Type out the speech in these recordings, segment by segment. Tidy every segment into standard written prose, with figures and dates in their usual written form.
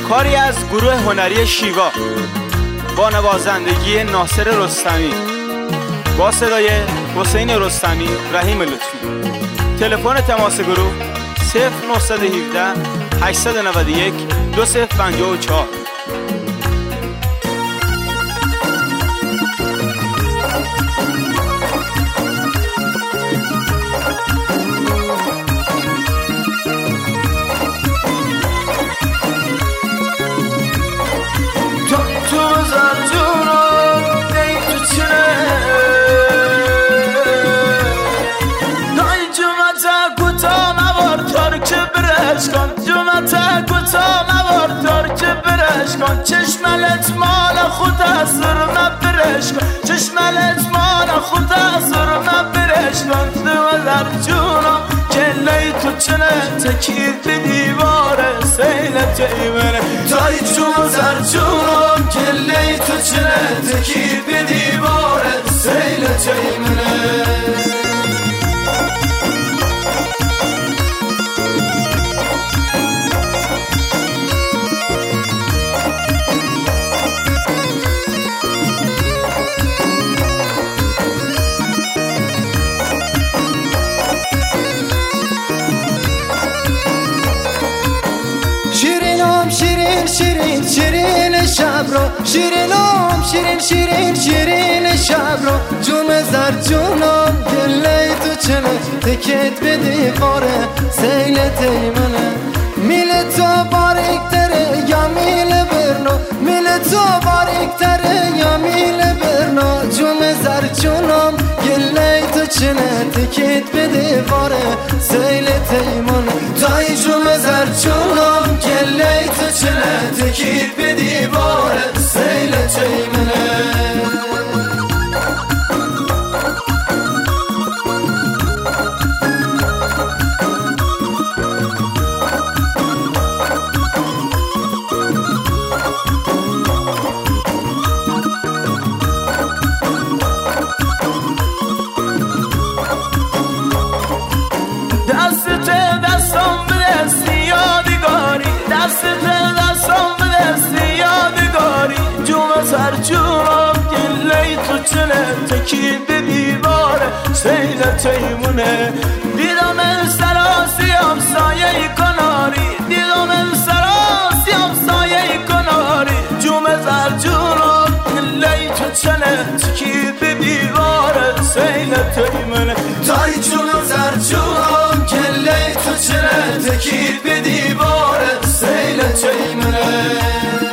کاری از گروه هنری شیوا با نوازندگی ناصر رستمی با صدای حسین رستمی، رحیم لطفی. تلفن تماس گروه 0917 891 2054. چشملت مال خود اثر نبرش کن، چشملت مال خود اثر نبرش کن. دوزر جونم کلی تو چنه تکیر به دیواره سیلت ایمنه. تای دوزر جونم کلی تو چنه تکیر به دیواره سیلت ایمنه. شیرین شیرین شب رو، شیرینم شیرین شیرین شیرین شب رو، جون زر جونم گله تو چنه تکت به دیواره سیلت ایمنه. میل تو باریک تره یا میل برنو، میل تو باریک تره یا میل برنو، جون زر جونم گله تو چنه تکت به دیواره سیلت ایمنه. تای جون زر جونم گله تو چنه تکید به دیواره سیلت ایمنه. جونم گله تو چنه تکید به دیواره سیلت ایمونه. دیدم سراسی همسایه کناری، دیدم سراسی همسایه کناری، جوم زر جونم گله تو چنه تکید به دیواره سیلت ایمونه. تای جونم زر جونم گله تو چنه تکید به دیواره سیلت ایمونه.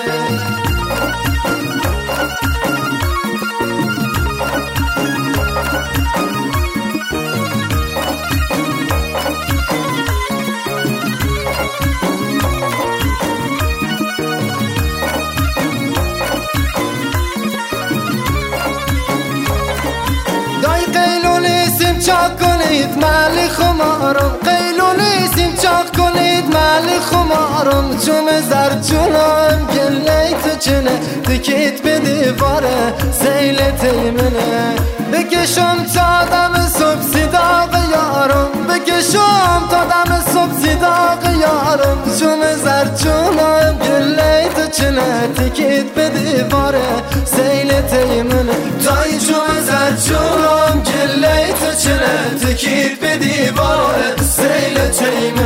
چاک کنید مال خمارم، قیلونیسیم چاک کنید مال خمارم، جون زر جونم گله تو چنه تکید به دیواره سیلت ایمنه. بکشم تا دم صبح صداق یارم، بکشم تا دم صبح صداق یارم، جون زر جونم گله تو چنه تکید به دیواره سیلت ایمنه. تای جون زر جونم گله تو چنه تکید به دیواره سیلت ایمنه.